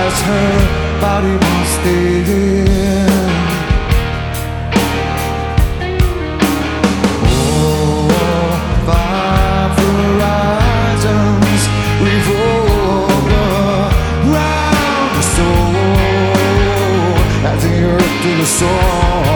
as her body won't stay here. Oh, five horizons revolve around the soul, as the earth to the soul.